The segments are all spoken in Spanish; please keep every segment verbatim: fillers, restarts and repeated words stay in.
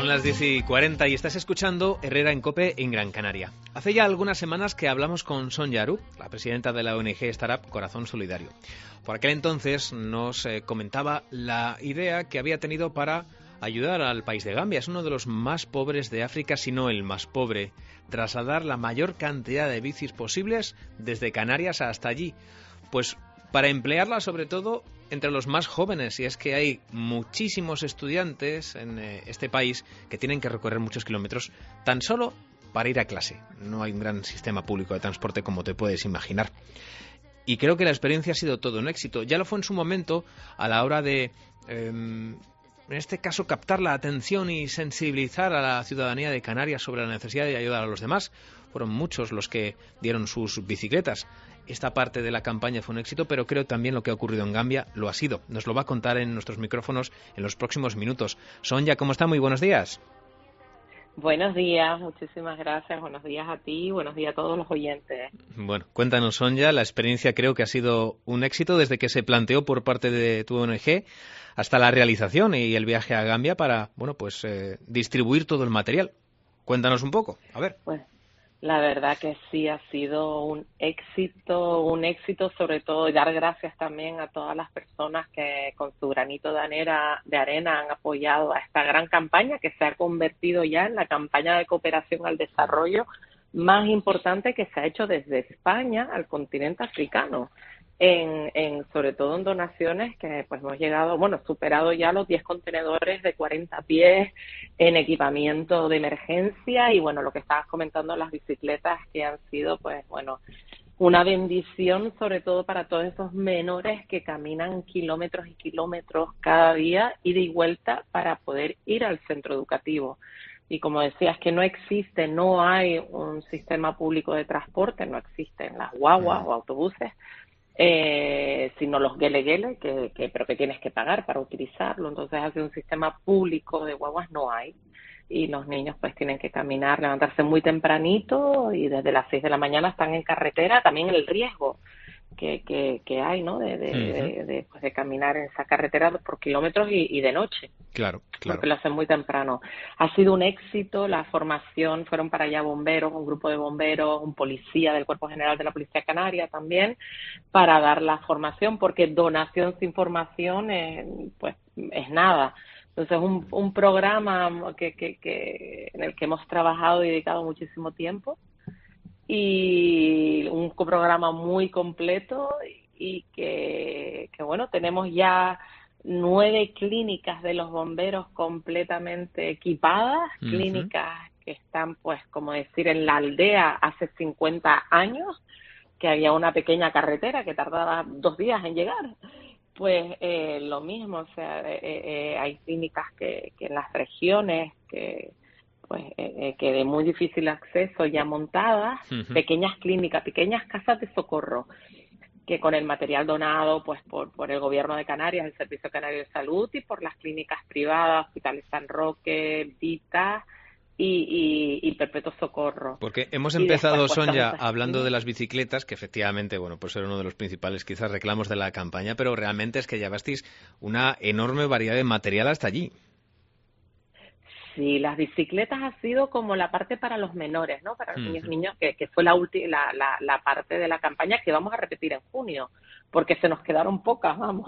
Son las diez y cuarenta y estás escuchando Herrera en COPE en Gran Canaria. Hace ya algunas semanas que hablamos con Sonia Arup, la presidenta de la O N G Startup Corazón Solidario. Por aquel entonces nos eh, comentaba la idea que había tenido para ayudar al país de Gambia. Es uno de los más pobres de África, si no el más pobre. Trasladar la mayor cantidad de bicis posibles desde Canarias hasta allí. Pues para emplearla sobre todo entre los más jóvenes, y es que hay muchísimos estudiantes en eh, este país que tienen que recorrer muchos kilómetros tan solo para ir a clase. No hay un gran sistema público de transporte como te puedes imaginar. Y creo que la experiencia ha sido todo un éxito. Ya lo fue en su momento a la hora de, eh, en este caso, captar la atención y sensibilizar a la ciudadanía de Canarias sobre la necesidad de ayudar a los demás. Fueron muchos los que dieron sus bicicletas. Esta parte de la campaña fue un éxito, pero creo también lo que ha ocurrido en Gambia lo ha sido. Nos lo va a contar en nuestros micrófonos en los próximos minutos. Sonia, ¿cómo está? Muy buenos días. Buenos días, muchísimas gracias. Buenos días a ti, buenos días a todos los oyentes. Bueno, cuéntanos, Sonia, la experiencia creo que ha sido un éxito desde que se planteó por parte de tu O N G hasta la realización y el viaje a Gambia para, bueno, pues eh, distribuir todo el material. Cuéntanos un poco, a ver. Pues la verdad que sí ha sido un éxito, un éxito sobre todo, y dar gracias también a todas las personas que con su granito de arena, de arena han apoyado a esta gran campaña que se ha convertido ya en la campaña de cooperación al desarrollo más importante que se ha hecho desde España al continente africano. En, en sobre todo en donaciones que pues hemos llegado, bueno, superado ya los diez contenedores de cuarenta pies en equipamiento de emergencia y bueno, lo que estabas comentando, las bicicletas que han sido pues bueno, una bendición sobre todo para todos esos menores que caminan kilómetros y kilómetros cada día ida y vuelta para poder ir al centro educativo. Y como decías, que no existe, no hay un sistema público de transporte, no existen las guaguas o autobuses, Eh, sino los guele-guele, que, que, pero que tienes que pagar para utilizarlo. Entonces, hace un sistema público de guaguas no hay. Y los niños pues tienen que caminar, levantarse muy tempranito y desde las seis de la mañana están en carretera, también el riesgo que, que, que hay, ¿no? De, de, uh-huh. de, de, pues, de caminar en esa carretera por kilómetros y, y de noche. Claro, claro. Porque lo hacen muy temprano. Ha sido un éxito la formación, fueron para allá bomberos, un grupo de bomberos, un policía del Cuerpo General de la Policía Canaria también, para dar la formación, porque donación sin formación eh, pues es nada. Entonces, un, un programa que, que, que en el que hemos trabajado y dedicado muchísimo tiempo, y un programa muy completo y que, que bueno, tenemos ya nueve clínicas de los bomberos completamente equipadas, uh-huh. clínicas que están, pues, como decir, en la aldea hace cincuenta años, que había una pequeña carretera que tardaba dos días en llegar. Pues eh, lo mismo, o sea, eh, eh, hay clínicas que, que en las regiones que pues eh, que de muy difícil acceso ya montadas, uh-huh. pequeñas clínicas, pequeñas casas de socorro, que con el material donado pues por, por el Gobierno de Canarias, el Servicio Canario de Salud y por las clínicas privadas, Hospitales San Roque, Vita y, y, y Perpetuo Socorro. Porque hemos empezado, después, pues, Sonia, hablando aquí de las bicicletas, que efectivamente, bueno, pues era uno de los principales quizás reclamos de la campaña, pero realmente es que llevasteis una enorme variedad de material hasta allí. Sí, las bicicletas ha sido como la parte para los menores, ¿no? Para los uh-huh. niños, niños que, que fue la, ulti- la, la, la parte de la campaña que vamos a repetir en junio, porque se nos quedaron pocas, vamos.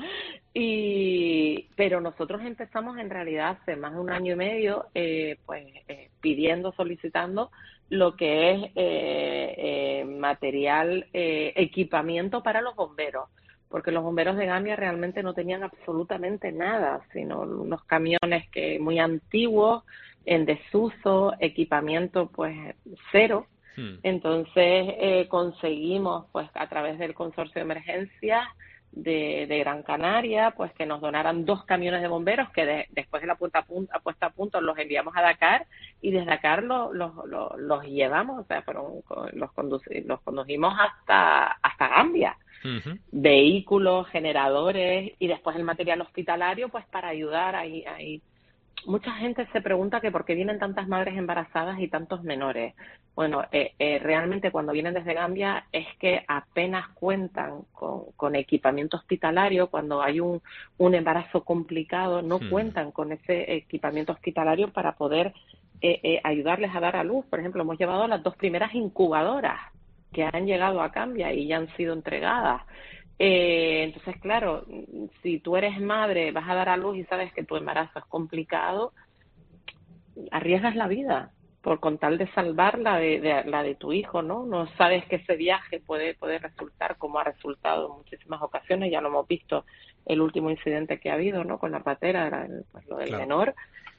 y Pero nosotros empezamos en realidad hace más de un año y medio, eh, pues eh, pidiendo, solicitando lo que es eh, eh, material, eh, equipamiento para los bomberos, porque los bomberos de Gambia realmente no tenían absolutamente nada, sino unos camiones que muy antiguos, en desuso, equipamiento pues cero. Hmm. Entonces eh, conseguimos pues a través del consorcio de emergencias de, de Gran Canaria pues que nos donaran dos camiones de bomberos que de, después de la puesta a punto, puesta a punto los enviamos a Dakar y desde Dakar los lo, lo, los llevamos, o sea, fueron, los, conduci- los condujimos hasta, hasta Gambia. Uh-huh. Vehículos, generadores y después el material hospitalario pues para ayudar ahí, ahí mucha gente se pregunta que por qué vienen tantas madres embarazadas y tantos menores. Bueno, eh, eh, realmente cuando vienen desde Gambia es que apenas cuentan con, con equipamiento hospitalario. Cuando hay un, un embarazo complicado, no Hmm. cuentan con ese equipamiento hospitalario para poder eh, eh, ayudarles a dar a luz. Por ejemplo, hemos llevado las dos primeras incubadoras que han llegado a Gambia y ya han sido entregadas. Eh, entonces, claro, si tú eres madre, vas a dar a luz y sabes que tu embarazo es complicado, arriesgas la vida por con tal de salvar la de, de- la de tu hijo, ¿no? No sabes que ese viaje puede, puede resultar como ha resultado en muchísimas ocasiones. Ya lo hemos visto, el último incidente que ha habido, ¿no? Con la patera, era el- pues, lo del Claro. menor.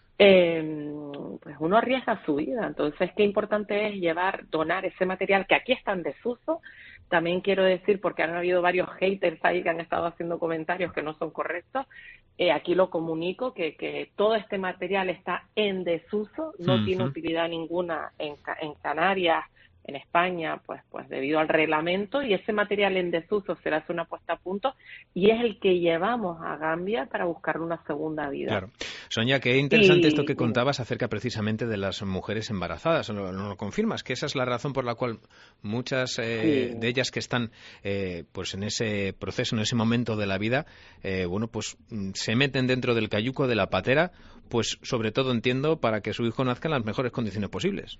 Eh, pues uno arriesga su vida. Entonces, qué importante es llevar, donar ese material que aquí está en desuso. También quiero decir, porque han habido varios haters ahí que han estado haciendo comentarios que no son correctos, eh, aquí lo comunico, que, que todo este material está en desuso, no tiene Ujú. utilidad ninguna en, Ca- en Canarias, en España, pues, pues debido al reglamento, y ese material en desuso se le hace una puesta a punto y es el que llevamos a Gambia para buscarle una segunda vida. Claro. Sonia, qué interesante esto Y, que contabas acerca precisamente de las mujeres embarazadas. ¿No no lo confirmas? Que esa es la razón por la cual muchas eh, sí, de ellas que están eh, pues en ese proceso, en ese momento de la vida, eh, bueno, pues mm, se meten dentro del cayuco de la patera, pues sobre todo entiendo para que su hijo nazca en las mejores condiciones posibles.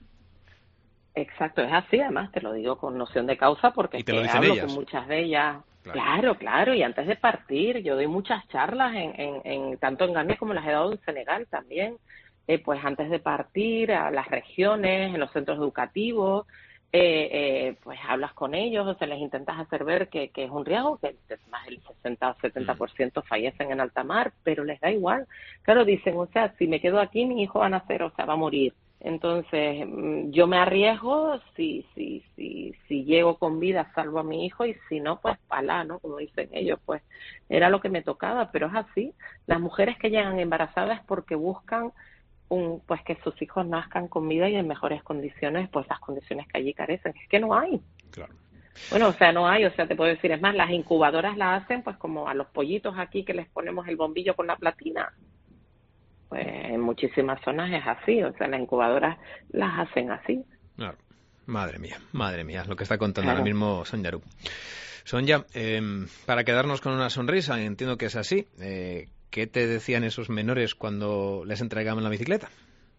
exacto, es así. Además te lo digo con noción de causa porque Y es te lo que dicen hablo con ellas. muchas de ellas. Claro. Claro, claro, y antes de partir yo doy muchas charlas en, en, en tanto en Gambia como las he dado en Senegal también. Eh, pues antes de partir a las regiones, en los centros educativos, eh, eh, pues hablas con ellos, o sea, les intentas hacer ver que, que es un riesgo, que más del sesenta o setenta Mm. por ciento fallecen en alta mar, pero les da igual. Claro, dicen, o sea, si me quedo aquí mi hijo va a nacer, o sea, va a morir. Entonces, mm, yo me arriesgo, si, si, si, si llego con vida, salvo a mi hijo, y si no, pues palá, ¿no? Como dicen ellos, pues era lo que me tocaba, pero es así. Las mujeres que llegan embarazadas porque buscan un, pues que sus hijos nazcan con vida y en mejores condiciones, pues las condiciones que allí carecen. Es que no hay. Claro. Bueno, o sea, no hay, o sea, te puedo decir, es más, las incubadoras las hacen pues como a los pollitos aquí que les ponemos el bombillo con la platina. Pues en muchísimas zonas es así, o sea, las incubadoras las hacen así. Claro. Madre mía, madre mía, lo que está contando ahora Claro. mismo Sonia Arup. Sonia, eh, para quedarnos con una sonrisa, entiendo que es así. Eh, ¿Qué te decían esos menores cuando les entregaban la bicicleta?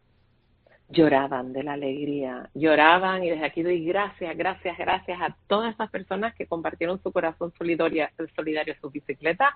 Lloraban de la alegría, lloraban, y desde aquí doy gracias, gracias, gracias a todas estas personas que compartieron su corazón solidario, solidario sus bicicletas,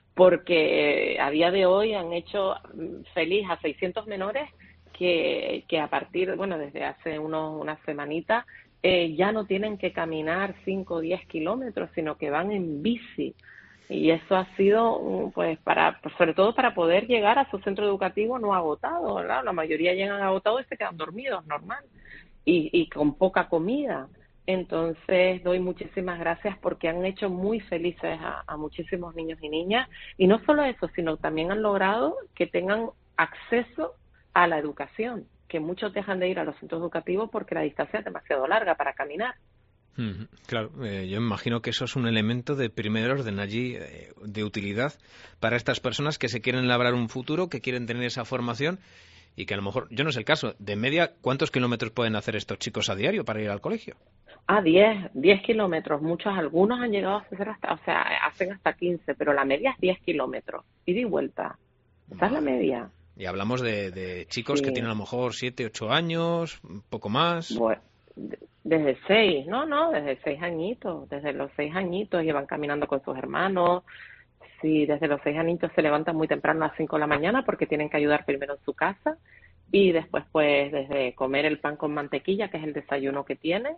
porque a día de hoy han hecho feliz a seiscientos menores que, que a partir, bueno, desde hace unos, unas semanitas, eh, ya no tienen que caminar cinco o diez kilómetros, sino que van en bici. Y eso ha sido, pues, para, pues, sobre todo para poder llegar a su centro educativo no agotado, ¿verdad? La mayoría llegan agotados y se quedan dormidos, normal, y, y con poca comida. Entonces, doy muchísimas gracias porque han hecho muy felices a, a muchísimos niños y niñas. Y no solo eso, sino también han logrado que tengan acceso a la educación, que muchos dejan de ir a los centros educativos porque la distancia es demasiado larga para caminar. Mm, claro, eh, yo imagino que eso es un elemento de primer orden allí, eh, de utilidad para estas personas que se quieren labrar un futuro, que quieren tener esa formación y que a lo mejor, yo no sé el caso, de media, ¿cuántos kilómetros pueden hacer estos chicos a diario para ir al colegio? Ah, diez, diez kilómetros. Muchos, algunos han llegado a hacer hasta, o sea, hacen hasta quince, pero la media es diez kilómetros. Ida y vuelta. Esa es la Madre. media. Y hablamos de, de chicos que Sí. tienen a lo mejor siete, ocho años, un poco más. Bueno, de- desde seis, no, no, desde seis añitos. Desde los seis añitos llevan caminando con sus hermanos. Sí, desde los seis añitos se levantan muy temprano a las cinco de la mañana porque tienen que ayudar primero en su casa. Y después, pues, desde comer el pan con mantequilla, que es el desayuno que tienen,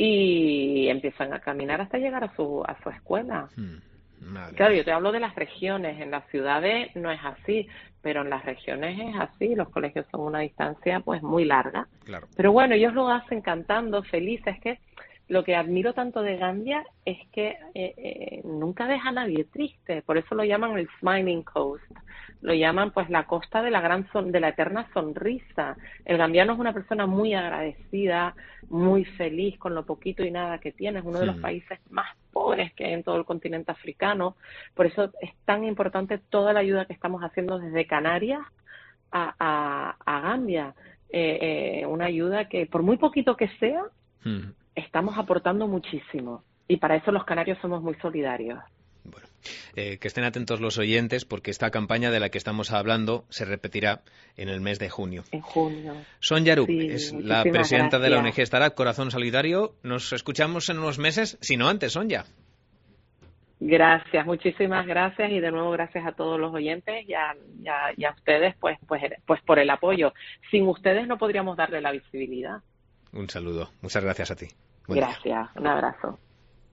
y empiezan a caminar hasta llegar a su a su escuela. Hmm, madre Claro, mía. yo te hablo de las regiones, en las ciudades no es así, pero en las regiones es así, los colegios son una distancia pues muy larga. Claro. Pero bueno, ellos lo hacen cantando, felices. Que lo que admiro tanto de Gambia es que eh, eh, nunca deja a nadie triste, por eso lo llaman el Smiling Coast, lo llaman pues la costa de la gran son de la eterna sonrisa. El gambiano es una persona muy agradecida, muy feliz con lo poquito y nada que tiene, es uno de los Hmm. países más pobres que hay en todo el continente africano, por eso es tan importante toda la ayuda que estamos haciendo desde Canarias a, a, a Gambia. Eh, eh, una ayuda que, por muy poquito que sea, mm. estamos aportando muchísimo. Y para eso los canarios somos muy solidarios. Bueno, eh, que estén atentos los oyentes, porque esta campaña de la que estamos hablando se repetirá en el mes de junio. En junio. Son Yarup sí, es la presidenta gracias. de la O N G Startup Corazón Solidario. Nos escuchamos en unos meses, si no antes, Sonia. Gracias, muchísimas gracias y de nuevo gracias a todos los oyentes y a, y a, y a ustedes pues, pues, pues por el apoyo. Sin ustedes no podríamos darle la visibilidad. Un saludo. Muchas gracias a ti. Buen gracias. Día. Un abrazo.